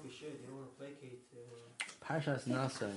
we should. You don't want to placate. Parshas Nasa.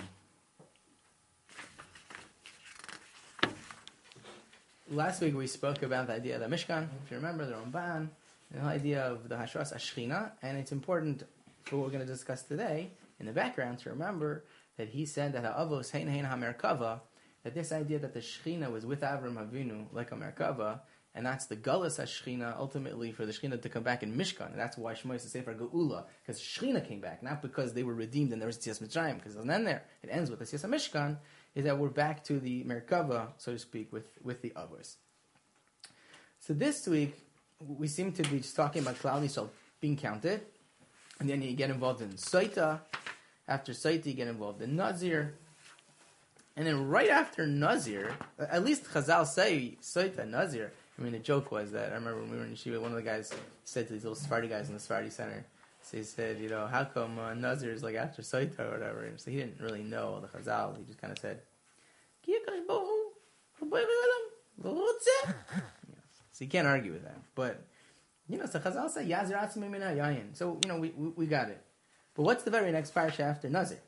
Last week we spoke about the idea of the Mishkan. If you remember, the Ramban, the whole idea of the Hashras Ashchina, and it's important for what we're going to discuss today in the background to remember that he said that Ha'avos Hein Hein HaMerkava, that this idea that the Shechina was with Avram Avinu like a Merkava, and that's the Galus HaShechina ultimately for the Shechina to come back in Mishkan. And that's why Shemo is the Sefer Geula, because Shechina came back, not because they were redeemed and there was Tzias Mitzrayim, because it then there, it ends with the Tzias Mishkan, is that we're back to the Merkava, so to speak, with the Avos. So this week, we seem to be just talking about Klal Yisrael being counted, and then you get involved in Saita. After Saita, you get involved in Nazir. And then right after Nazir, at least Chazal say Saita, Nazir. I mean, the joke was that, I remember when we were in Yeshiva, one of the guys said to these little Sephardi guys in the Sephardi Center, so he said, how come Nazir is like after Saita or whatever? And so he didn't really know the Chazal. He just kind of said, so you can't argue with that. But, so Chazal said, Yazir Atzmi Mina Yayin. So, we got it. But what's the very next parsha after Nazir?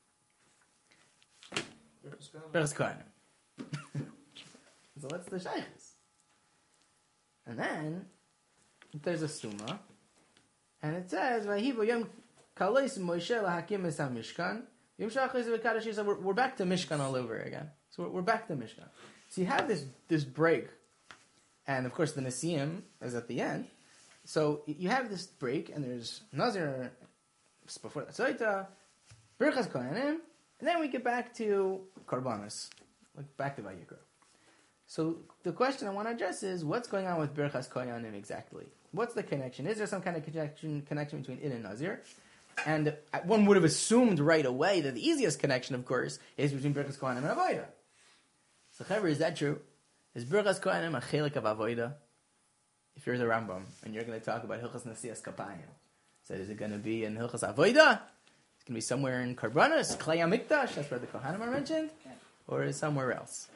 Berachas Kohanim. So what's the shaykhs? And then there's a stuma, and it says, "Vayivu yom kalois Moshe lahakim es hamishkan." Yom shachos v'kadosh. So we're back to Mishkan all over again. So we're back to Mishkan. So you have this break, and of course the Nesiim is at the end. So you have this break, and there's Nazir before the Saita, Berachas Kohanim, and then we get back to Karbanos, back to Vayikra. So the question I want to address is, what's going on with Berachas Kohanim exactly? What's the connection? Is there some kind of connection between it and Nazir? And one would have assumed right away that the easiest connection, of course, is between Berachas Kohanim and Avodah. So, Chaver, is that true? Is Berachas Kohanim a chelik of Avodah? If you're the Rambam and you're going to talk about Hilchas Nasias Kapayim, so is it going to be in Hilchas Avodah? It's going to be somewhere in Karbanos, Klei HaMikdash, that's where the Kohanim are mentioned, or is somewhere else?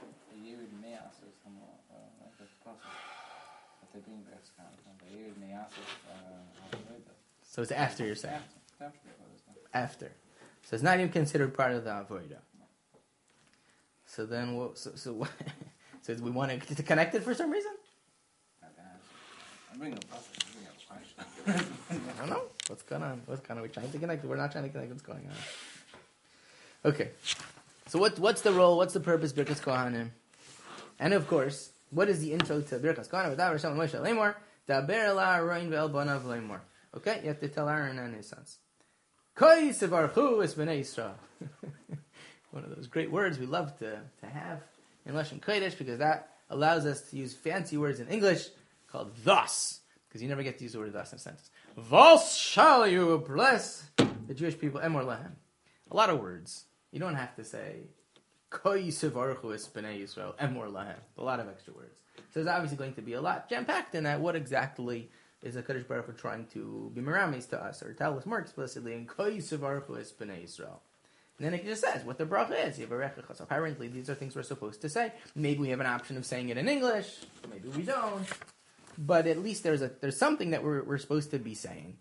So it's after you're saying? After. So it's not even considered part of the Avodah. So then, so we want to connect it for some reason? I'm bringing a question. I don't know. What's going on? We're trying to connect it. We're not trying to connect what's going on. Okay. So what's the role? What's the purpose of Birkas Kohanim? And of course, what is the intro to Birkas Kohanim? Without Rishon Moshe Lemor, Daber Ela Roin Ve'el Bonav Lemor. Okay, you have to tell Aaron and his sons. Koi Sevarchu es Bnei Yisrael. One of those great words we love to have in Lashon Kodesh, because that allows us to use fancy words in English called thus, because you never get to use the word thus in a sentence. Thus shall you bless the Jewish people, Emor Lahem. A lot of words. You don't have to say Koi Sevarchu es Bnei Yisrael, Emor Lahem. A lot of extra words. So there's obviously going to be a lot jam-packed in that. What exactly is the Kadosh Baruch Hu trying to be meramis to us, or tell us more explicitly in Koi Sevarchu es Bnei Yisrael? And then it just says what the bracha is. So apparently these are things we're supposed to say. Maybe we have an option of saying it in English. Maybe we don't. But at least there's something that we're supposed to be saying.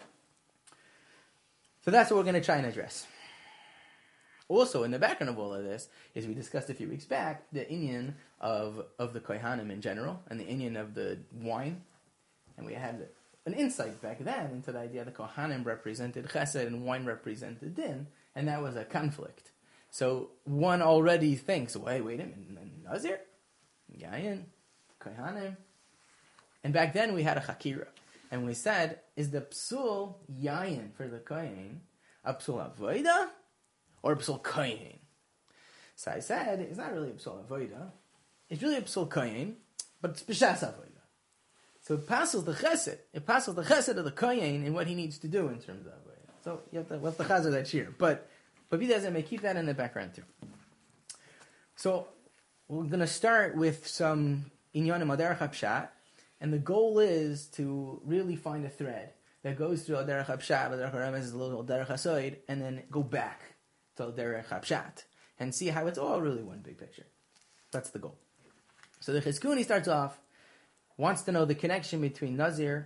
So that's what we're going to try and address. Also, in the background of all of this, is we discussed a few weeks back the inyan of the Kohanim in general, and the inyan of the wine. And we had an insight back then into the idea that Kohanim represented Chesed and wine represented Din, and that was a conflict. So one already thinks, wait a minute, Nazir? Yayin? Kohanim? And back then we had a Chakira. And we said, is the Psul Yayin for the Kohen a Psul Avodah or a Psul Kohen? So I said, it's not really a Psul Avodah. It's really a Psul Kohen, but it's B'shas Avodah. So it passes the Chesed. It passes the Chesed of the Kohen in what he needs to do in terms of Avodah. So you have to, what's the Chazar that year? But B'dazim may keep that in the background too. So we're going to start with some Inyanim Aderech HaPshat, and the goal is to really find a thread that goes through Aderech HaPshat, Aderech HaRemez, a little Aderech HaSoid, and then go back to Aderech HaPshat, and see how it's all really one big picture. That's the goal. So the Chizkuni starts off, wants to know the connection between Nazir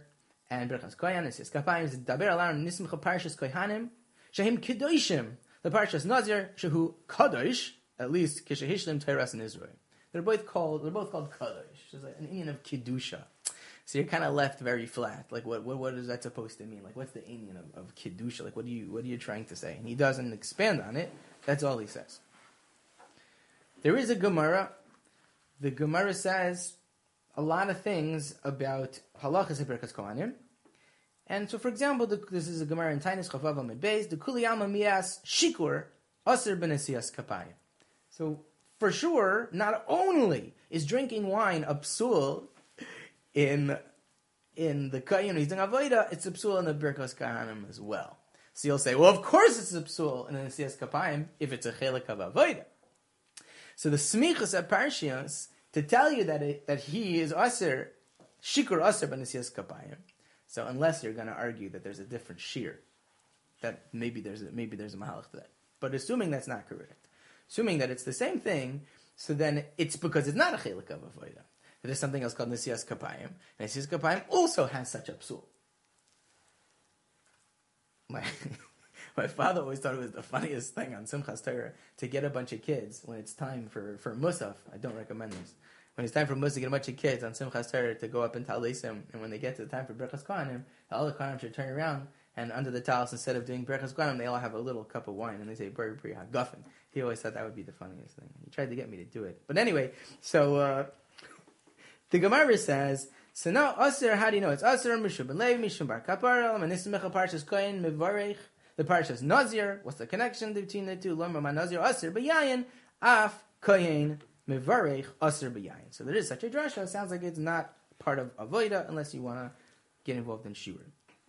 and Birchas Koyan, Nesias Kapayim, is Daber Alar Nismcha Parshas Kohanim, Shehim Kedoshim, the Parshas Nazir, Shehu Kadosh, at least Kishahishlim Teiras in Israel. They're both called Kadosh. It's like an Indian of Kedusha. So you're kind of left very flat. Like, what is that supposed to mean? Like, what's the Indian of Kedusha? Like, what are you trying to say? And he doesn't expand on it. That's all he says. There is a Gemara. The Gemara says a lot of things about halachas Birkas Kohanim. And so, for example, this is a Gemara in Tainis Chavav Amid Beis, the Kuli Alma Mias Shikur Aser Benesias Kapayim. So, for sure, not only is drinking wine a psul in the Kohen he's doing avoda, it's a psul in the Birkas Kohanim as well. So you'll say, well, of course it's a psul in the Nesias Kapayim if it's a chelik of avoda. So the smichas at Parshios to tell you that he is aser shikur aser b'nesias kapayim. So unless you're going to argue that there's a different shir, that maybe there's a mahalach to that. But assuming that's not correct, assuming that it's the same thing, so then it's because it's not a chelik of avoda. There's something else called nesias kapayim. Nesias kapayim also has such a psul. My father always thought it was the funniest thing on Simchas Torah to get a bunch of kids when it's time for Musaf. I don't recommend this. When it's time for Musaf, get a bunch of kids on Simchas Torah to go up in Talisim, and when they get to the time for Birchas Kohanim, all the Kohanim should turn around, and under the talis, instead of doing Birchas Kohanim, they all have a little cup of wine, and they say, Bari Pri HaGuffin. He always thought that would be the funniest thing. He tried to get me to do it. But anyway, so the Gemara says, so now, Aser, how do you know? It's Aser, Mishum, Ben Levi, Mishum Bar Kapar, Manismecha Parshas Kohen, Mevarech, the Parshas Nazir. What's the connection between the two? Lomar Ma Nazir, Aser, B'yayin, Af, Kohen, Mevarech, Aser, B'yayin. So there is such a drasha. It sounds like it's not part of Avodah unless you want to get involved in Shiur.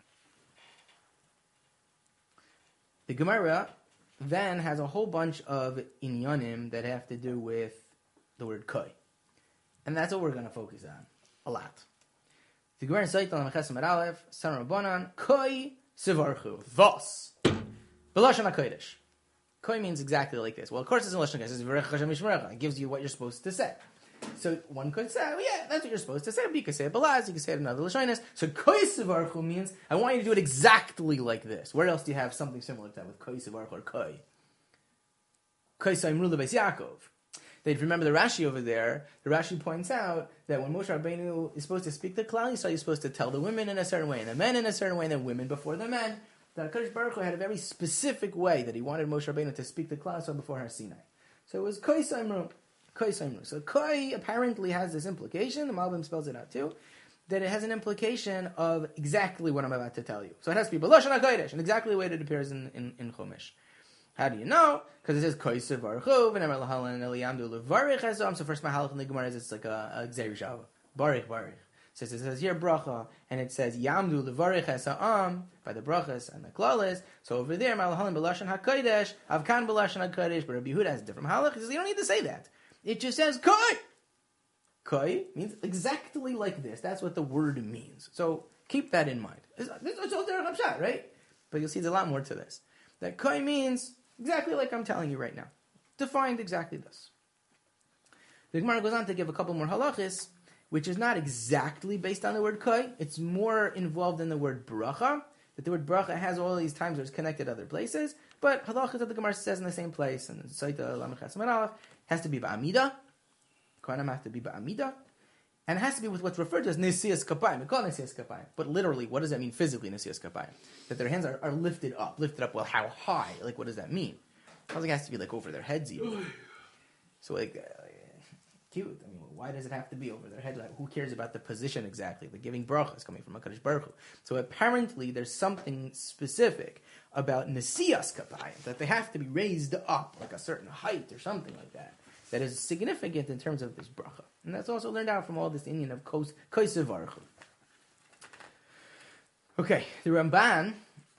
The Gemara then has a whole bunch of inyanim that have to do with the word Koi. And that's what we're going to focus on a lot. The Gemara says, Lamachesam Aleph, San Rabbanan, Koi Sivarchu, Thus. B'Lashon HaKodesh. Koi means exactly like this. Well, of course it's in Lashon HaKodesh. It's V'rech Hashem Yishmerecha. It gives you what you're supposed to say. So one could say, well, yeah, that's what you're supposed to say. But you could say it Balaz, you could say it another Lashonis. So Koi Sivarchu means, I want you to do it exactly like this. Where else do you have something similar to that with Koi Sivarchu or Koi? Koi Saimru Lebeis Yaakov. They'd remember the Rashi over there. The Rashi points out that when Moshe Rabbeinu is supposed to speak to Klal Yisrael, he's supposed to tell the women in a certain way, and the men in a certain way, and the women before the men. That HaKadosh Baruch Hu had a very specific way that he wanted Moshe Rabbeinu to speak to Klal Yisrael before Har Sinai. So it was Koi Saimru. Koi Saimru. So Koi apparently has this implication, the Malbim spells it out too, that it has an implication of exactly what I'm about to tell you. So it has to be B'Lashon HaKodesh, and exactly the way that it appears in Chumash. How do you know? Because it says Koisev Baruchu v'Nemer Lahalan Eliyamdu Levarich Esam. So first Mahalach in the Gemara is it's like a Gzeir Shava. Barich. So it says here bracha, and it says Yamdu Levarich Esam by the brachas and the klalis. So over there Malahalan B'Lashon HaKodesh, Avkan B'Lashon HaKodesh. But Rabbi Yehuda has a different Mahalach. He says you don't need to say that. It just says Koi. Koi means exactly like this. That's what the word means. So keep that in mind. It's all Derech HaPshat, right? But you'll see there's a lot more to this. That Koi means exactly like I'm telling you right now. Defined exactly this. The Gemara goes on to give a couple more halachis, which is not exactly based on the word koi. It's more involved in the word bracha. That the word bracha has all these times where it's connected other places. But halachis that the Gemara says in the same place, and Saita Lamachas Manalach, has to be ba'amida. Kohanim have to be ba'amida. And it has to be with what's referred to as nesias kapayim. We call it nesias kapayim. But literally, what does that mean physically, nesias kapayim? That their hands are lifted up. Lifted up, well, how high? Like, what does that mean? It sounds like it has to be, like, over their heads even. So, cute. I mean, why does it have to be over their head? Like, who cares about the position exactly? The giving bracha is coming from HaKadosh Baruch Hu. So, apparently, there's something specific about nesias kapayim, that they have to be raised up, like a certain height or something like that. That is significant in terms of this bracha. And that's also learned out from all this Indian of Koisev Baruch Hu. Okay, the Ramban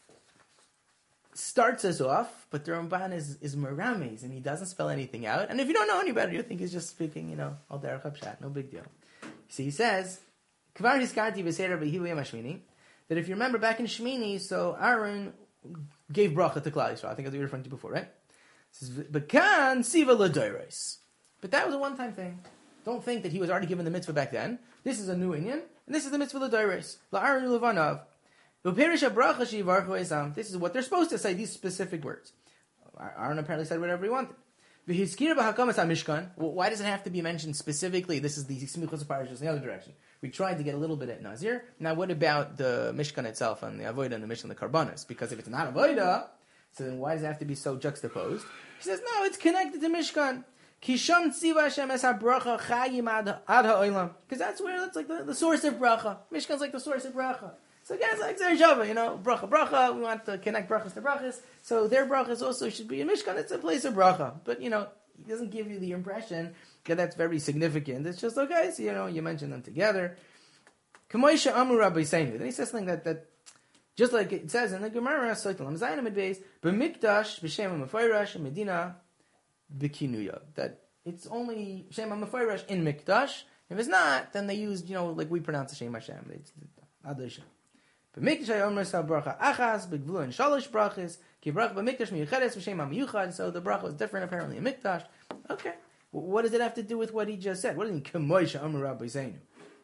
starts us off, but the Ramban is Merames, and he doesn't spell anything out. And if you don't know any better, you think he's just speaking, al derech hapshat, no big deal. So he says, Kvar hiskarti v'seir b'hivu yom hashmini, that if you remember back in Shmini, so Aaron gave bracha to Klal Yisrael. I think that's what you were referring to before, right? It says, B'kan siva l'doros. But that was a one-time thing. Don't think that he was already given the mitzvah back then. This is a new Inyan, And this is the mitzvah l'doros. La'aron u'levanav. U'perish ha'bracha sheyivarchu esam. This is what they're supposed to say, these specific words. Aaron apparently said whatever he wanted. V'hizkira b'hakamas ha'mishkan. Why does it have to be mentioned specifically? This is the smichos parashas in the other direction. We tried to get a little bit at Nazir. Now what about the Mishkan itself and the Avodah and the Mishkan, the Karbanas? Because if it's not Avodah, so then why does it have to be so juxtaposed? He says, no, it's connected to Mishkan. Kisham tziva Hashem es ha-bracha chayim ad ha'olam. Because that's where it's like the source of bracha. Mishkan's like the source of bracha. So again, it's like Zer Java, bracha. We want to connect brachas to brachas. So their brachas also should be in Mishkan. It's a place of bracha. But, he doesn't give you the impression that that's very significant. It's just, okay, so, you mention them together. Kamoisha Amur Rabbi Seinu. Then he says something that just like it says in the Gemara, Soitalam Zainam Adbeis, B'mikdash, B'shem HaMefoirash, Medina, B'kinuya. That it's only Shem HaMefoirash in Mikdash. If it's not, then they use, like we pronounce the Shem Hashem. It's Adar Shem. B'mikdash HaYomer Sa Bracha Achas, B'gvulu and Shalosh Brachas, Ki Bracha B'mikdash Miyucheres, B'shem HaMiyuchad. So the bracha was different apparently in Mikdash. Okay. What does it have to do with what he just said? What does it mean, Kamoisha Amur Rabbi Seinu?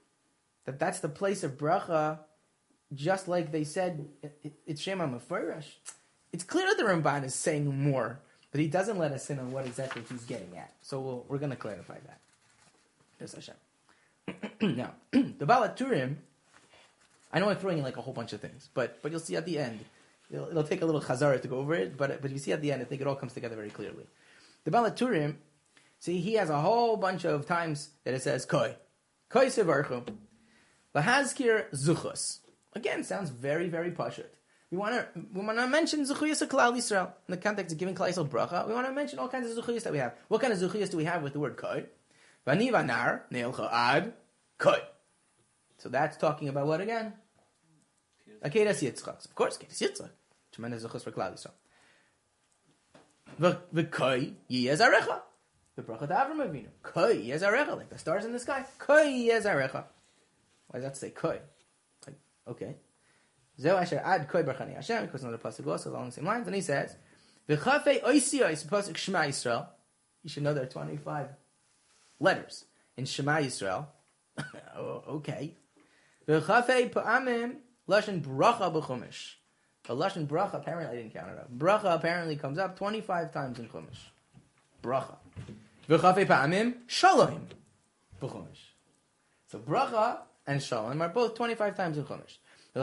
That's the place of bracha, just like they said, it's Shem HaMefoirash. It's clear that the Ramban is saying more, but he doesn't let us in on what exactly he's getting at. So we're going to clarify that. Yes, Hashem. Now, the Baal HaTurim, I know I'm throwing in like a whole bunch of things, but you'll see at the end, it'll take a little chazara to go over it, but you see at the end, I think it all comes together very clearly. The Baal HaTurim, see, he has a whole bunch of times that it says, Koi sevarchu. Lahazkir zuchus. Again, sounds very, very pashut. We want to mention zuchuyas of Klal Yisrael in the context of giving Klal Yisrael bracha. We want to mention all kinds of zuchuyas that we have. What kind of zuchuyas do we have with the word koi? Vani vanar neilcha ad koi. So that's talking about what again? Akedas Yitzchak. Of course, Akedas Yitzchak. Tremendous zuchus for Klal Yisrael. V'koi yiyazarecha. The bracha to Avram Avinu. Koi yiyazarecha, like the stars in the sky. Koi yiyazarecha. Why does that say koi? Like, okay. Zeu asher ad koi barchani Hashem, because another pasuk also along the same lines, and he says, V'chafei oisiyos pasuk Shema Yisrael. You should know there are 25 letters in Shema Yisrael. Oh, okay. V'chafei pa'amim lashon bracha b'chumash. The lashon bracha apparently I didn't count it up. Bracha apparently comes up 25 times in Chumash. Bracha. V'chafei pa'amim shalom b'chumash. So bracha and shalom are both 25 times in Chumash.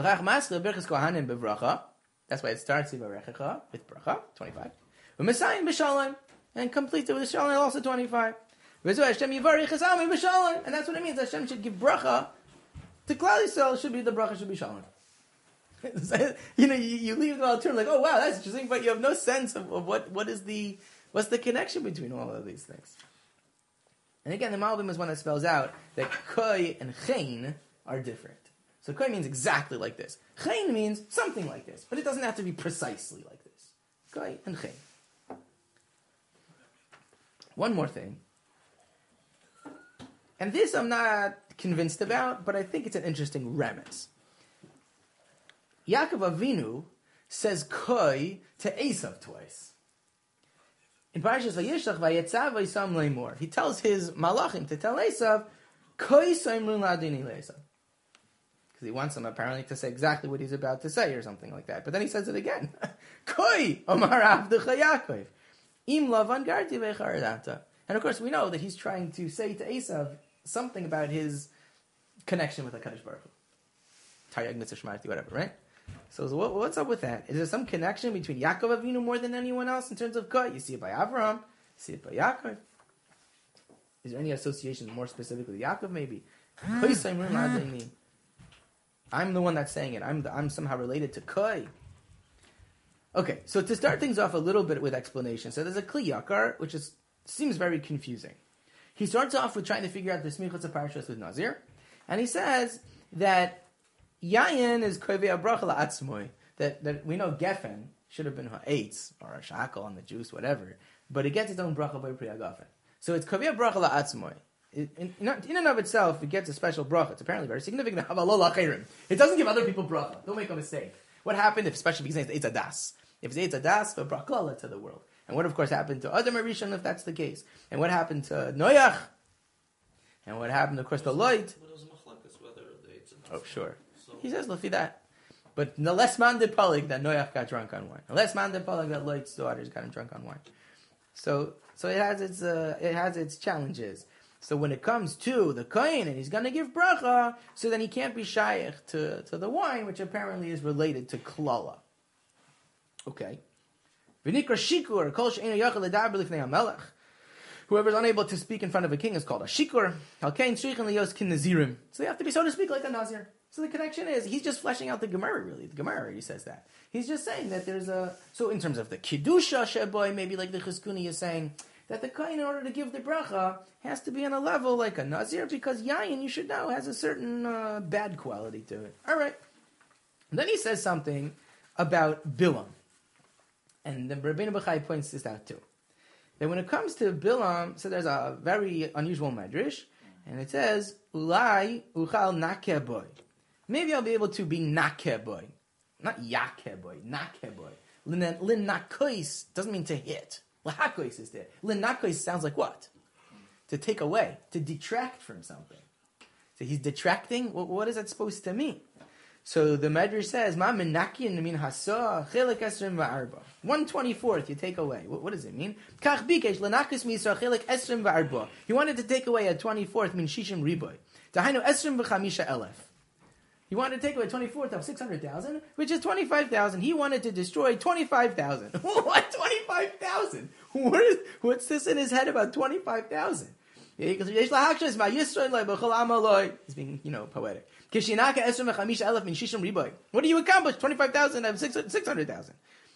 That's why it starts with bracha, 25. And complete with shalom, also 25. And that's what it means. Hashem should give bracha to Klal Yisrael. The bracha should be shalom. You leave the alternative like, oh wow, that's interesting, but you have no sense of what's the connection between all of these things. And again, the Malbim is one that spells out that koi and chen are different. So koi means exactly like this. Chen means something like this, but it doesn't have to be precisely like this. Koi and chen. One more thing. And this I'm not convinced about, but I think it's an interesting remez. Yaakov Avinu says koi to Esav twice. In Parashas Vayishlach, Vayetzav Vayisam Leimor, he tells his malachim to tell Esav, Koi Soimrun Ladini Le'esav. Because he wants him apparently to say exactly what he's about to say or something like that. But then he says it again. Koi Omar Avdecha Yaakov. Im Lavan Garti Vecharadata. And of course we know that he's trying to say to Esav something about his connection with HaKadosh Baruch Hu. Taryag Mitzvah Shmarti, whatever, right? So what's up with that? Is there some connection between Yaakov Avinu more than anyone else in terms of Koi? You see it by Avraham, you see it by Yaakov. Is there any association more specifically with Yaakov maybe? I'm the one that's saying it. I'm somehow related to Koi. Okay, so to start things off a little bit with explanation, so there's a Kli Yakar, which seems very confusing. He starts off with trying to figure out the Smichos of Parashas with Nazir, and he says that Yayin is kovei bracha la'atzmoi. That we know Geffen should have been ha'etz or a shakal on the juice, whatever, but it gets its own bracha by Pri HaGafen. So it's kovei bracha la'atzmoi. In and of itself, it gets a special bracha. It's apparently very significant. It doesn't give other people bracha. Don't make a mistake. What happened, especially because it's Eitz Adas? If it's Eitz Adas, the bracha to the world. And what, of course, happened to Adam Arishon if that's the case? And what happened to Noach? And what happened, of course, to Lot? What is machlokes whether the Eitz Oh, sure. He says Lefi that. But no less man de Polig that Noach got drunk on wine. No less man de Polig that Lot's daughters got drunk on wine. So it has its challenges. So when it comes to the kohen and he's going to give bracha, so then he can't be shaykh to the wine, which apparently is related to klala. Okay. V'nikra shikur kol she'einu yachal ledaber lifnei hamelech. Whoever is unable to speak in front of a king is called a shikur. Halkein tzrichen liyos kin nazirim. So they have to be, so to speak, like a nazir. So the connection is, he's just fleshing out the Gemara, really. The Gemara already says that. He's just saying that there's a... So in terms of the Kiddusha Sheboy, maybe like the Chizkuni is saying, that the Kohen, in order to give the bracha, has to be on a level like a Nazir, because Yayin, you should know, has a certain bad quality to it. All right. And then he says something about Bilam. And then Rabbeinu Bachai points this out too. That when it comes to Bilam, so there's a very unusual medrash, and it says, Ulai uchal nakeboy. Maybe I'll be able to be nakeboy. Not yakeboy, nakeboy. Lin nakois doesn't mean to hit. Lahakois is there. Lin nakois sounds like what? To take away, to detract from something. So he's detracting? What is that supposed to mean? So the Medrash says, Ma menakin min hasa chelik esrim va'arba. 1/24th you take away. What does it mean? Kach bikesh lenakis misra chelik esrim va'arba. He wanted to take away a 24th min shishim riboy. Dahainu esrim v'chamisha elef. He wanted to take away 24th of 600,000, which is 25,000. He wanted to destroy 25,000. What? 25,000? What's this in his head about 25,000? He's being, poetic. What do you accomplish? 25,000 out of 600,000.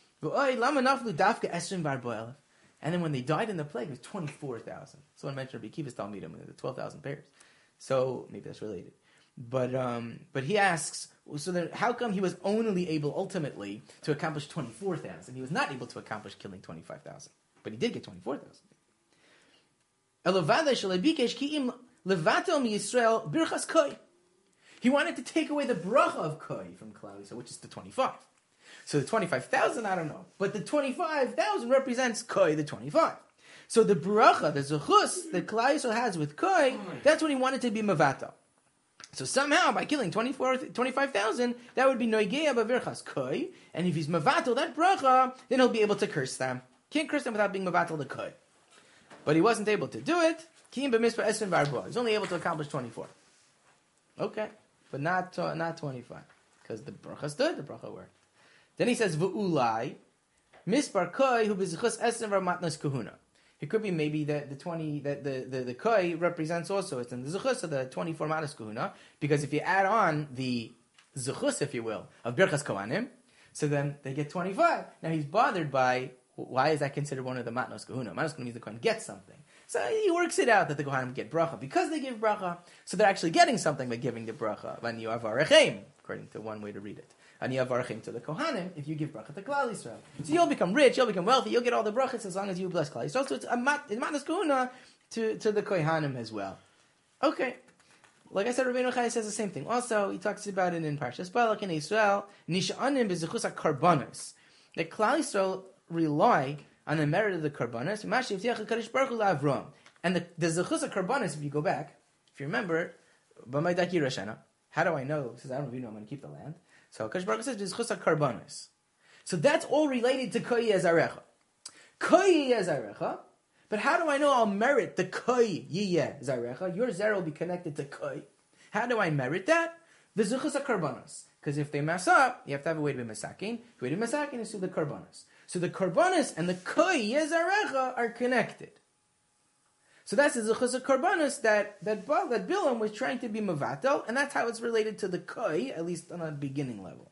And then when they died in the plague, it was 24,000. Someone mentioned Rabbi Kiva's Talmidim, the 12,000 pairs. So maybe that's related. But he asks, so then how come he was only able ultimately to accomplish 24,000? He was not able to accomplish killing 25,000. But he did get 24,000. He wanted to take away the bracha of koi from Klal Yisrael, which is the 25. So the 25,000, I don't know. But the 25,000 represents koi, the 25. So the bracha, the zechus that Klal Yisrael has with koi, that's what he wanted to be mavato. So somehow, by killing 25,000, that would be noigea b'virchas koi, and if he's mavato that bracha, then he'll be able to curse them. Can't curse them without being mavato the koi. But he wasn't able to do it. He's only able to accomplish 24. Okay, but not 25. Because the bracha stood, the bracha worked. Then he says, V'ulai, mispar koi hu b'zichus esrim matnas kahuna. It could be maybe that the 20, that the koi represents also, it's in the zichus of the 24 matnas kahuna, because if you add on the zichus, if you will, of birchas kohanim, so then they get 25. Now he's bothered by, why is that considered one of the matnos kahuna? Matnos kahuna means the kohen gets something. So he works it out that the kohanim get bracha because they give bracha. So they're actually getting something by giving the bracha. According to one way to read it. And yavarchim to the kohanim if you give bracha to Klal Yisrael. So you'll become rich, you'll become wealthy, you'll get all the brachas as long as you bless Klal Yisrael. So it's matnas kahuna to the kohanim as well. Okay. Like I said, Rabbeinu Chai says the same thing. Also, he talks about it in Parshas Balak in Israel. Nisha'anim b'zechus ha-karbanos. That Klal Yisrael rely on the merit of the karbanos. And the zechus ha-karbanos, if you go back, if you remember, how do I know? He says, I don't even know I'm going to keep the land. So Kadosh Baruch Hu says, b'zechus ha-karbanos. So that's all related to koi yezarecha. Koi yezarecha. But how do I know I'll merit the koi yiyeh zarecha? Your zera will be connected to koi. How do I merit that? The zechus ha-karbanos. Because if they mess up, you have to have a way to be masakin. The way to be masakin is through the karbanos. So the karbanos and the koi yiyeh zarecha are connected. So that's the zechus ha-karbanos that Bilam was trying to be mavatel, and that's how it's related to the koi, at least on a beginning level.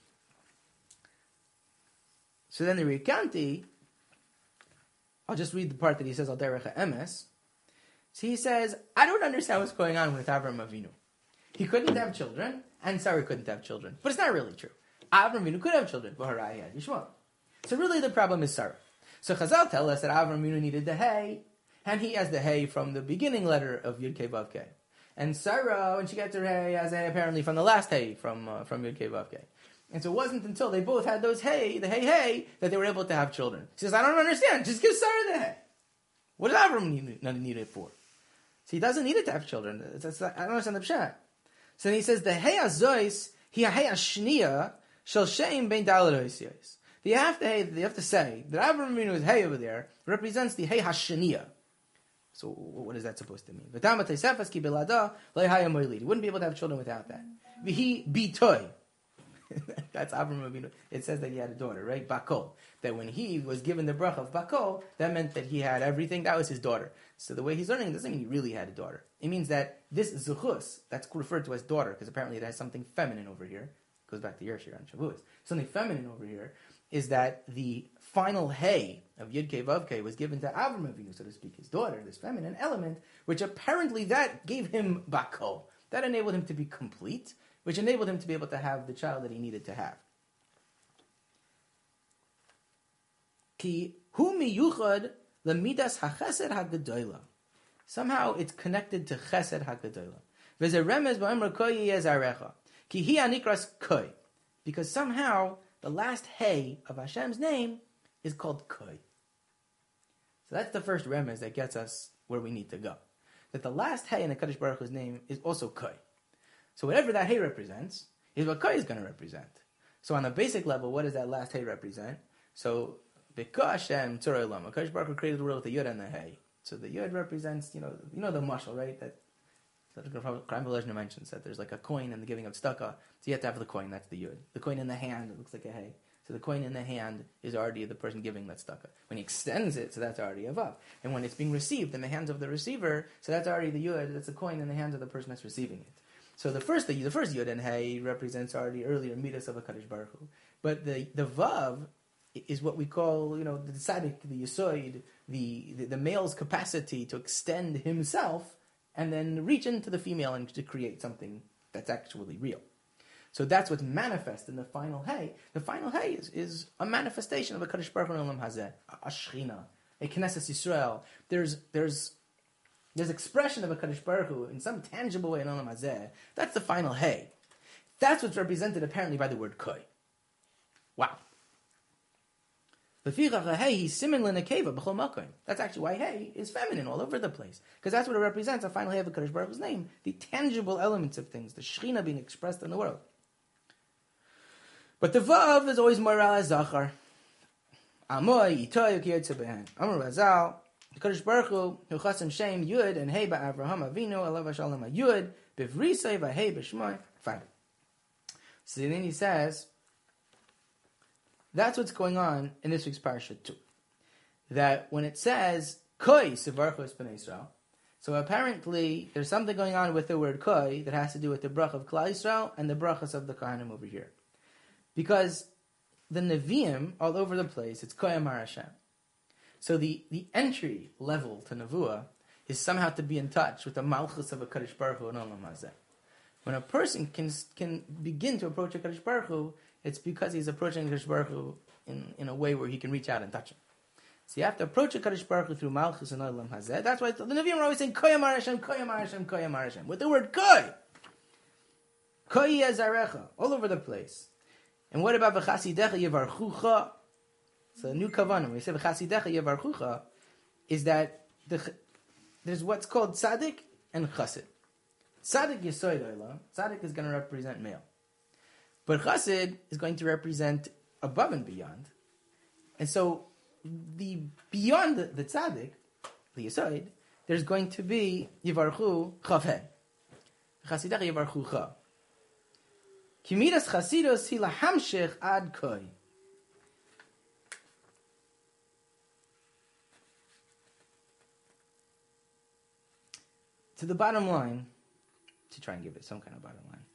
So then the Rikanti, I'll just read the part that he says, Al Derecha Emes. So he says, I don't understand what's going on with Avram Avinu. He couldn't have children, and Sarah couldn't have children. But it's not really true. Avram Avinu could have children, but Harai had Yishmael. So really the problem is Sarah. So Chazal tell us that Avram Avinu needed the hay, and he has the hay from the beginning letter of Yud Kei Vav Kei. And Sarah, when she gets her hay, has hay apparently from the last hay from Yud Kei Vav Kei. And so it wasn't until they both had those hay, that they were able to have children. She says, I don't understand. Just give Sarah the hay. What does Avram need it for? So he doesn't need it to have children. I don't understand the pshat. So then he says the hey azois he hey ashniya shel shem ben dalad hoisiyos. You have to say that Avraham Avinu is hey over there represents the hey hashniya. So what is that supposed to mean? He wouldn't be able to have children without that. V'hi bitoy. That's Avraham Avinu. It says that he had a daughter, right? Bakol. That when he was given the bracha of Bakol, that meant that he had everything. That was his daughter. So the way he's learning doesn't mean he really had a daughter. It means that this zuchus, that's referred to as daughter, because apparently it has something feminine over here. It goes back to Yershir and Shavuos. Something feminine over here is that the final hay of Yud Kei Vav Kei was given to Avraham Avinu, so to speak, his daughter, this feminine element, which apparently that gave him Bakol. That enabled him to be complete, which enabled him to be able to have the child that he needed to have. Ki hu miyuchad lemidas hachesed hagadola. Somehow it's connected to chesed hagadola. V'ze remez ba'emra koi yezarecha. Ki hi anikras koi. Because somehow the last hey of Hashem's name is called koi. So that's the first remez that gets us where we need to go. That the last hey in the Kadosh Baruch Hu's name is also koi. So whatever that hey represents is what koi is going to represent. So on a basic level, what does that last hey represent? So B'ka Hashem Tzorei Olam. Kadosh Baruch Hu created the world with the yud and the hey. So the yud represents, you know the mashal, right? That Chaim Volozhin mentions that there's like a coin in the giving of tzedakah. So you have to have the coin. That's the yud. The coin in the hand, it looks like a hay. So the coin in the hand is already the person giving that tzedakah. When he extends it, so that's already a vav. And when it's being received in the hands of the receiver, so that's already the yud. That's a coin in the hands of the person that's receiving it. So the first yud and hay represents already earlier midas of a Kadosh Baruch Hu. But the vav is what we call, the tzaddik, the yisoid, the male's capacity to extend himself and then reach into the female and to create something that's actually real. So that's what's manifest in the final hay. The final hay is a manifestation of a Kadosh Baruch Hu Olam Hazeh, a Shechina, a Knesset Yisrael. There's expression of a Kadosh Baruch Hu in some tangible way in Olam Hazeh. That's the final hay. That's what's represented apparently by the word koi. Wow. That's actually why hey is feminine all over the place. Because that's what it represents, a final hey of a Kadosh Baruch Hu's name, the tangible elements of things, the Shechina being expressed in the world. But the Vav is always moral as Zachar. Amoy, Itoy, Kiyotze Behen. Amar Razal, the Kadosh Baruch Hu Chasim Shem, Yud, and Hey Ba'Avraham Avinu, Alav Shalom Yud, Bivrisei, Vahei B'Shmoy. Fine. So then he says, that's what's going on in this week's parasha too. That when it says koi sevarchos b'nei Yisrael, so apparently there's something going on with the word koi that has to do with the bracha of Klal Yisrael and the brachas of the Kohanim over here, because the Nevi'im all over the place it's koi amar Hashem. So the entry level to Nevuah is somehow to be in touch with the malchus of a Kadosh Baruch Hu and Olam Hazeh. When a person can begin to approach a Kadosh Baruch Hu, it's because he's approaching Kadosh Baruch Hu in a way where he can reach out and touch him. So you have to approach a Kadosh Baruch Hu through Malchus and Olam Hazeh. That's why the Nevi'im are always saying Koi Amar Hashem, Koi Amar Hashem, Koi Amar Hashem, with the word Koi. Koi Yezarecha, all over the place. And what about V'chasidecha Yevarchucha? So the new kavanah, when we say V'chasidecha Yevarchucha, is that there's what's called tzaddik and chassid. Tzaddik Yesoid Olam, tzaddik is going to represent male. But chassid is going to represent above and beyond. And so, beyond the tzaddik, the Yesod, there's going to be Yivarchu Chavhe. Chasidach Yivarchu Chav. Kimidas Chasidus hi lahamshech ad koi. To the bottom line, to try and give it some kind of bottom line.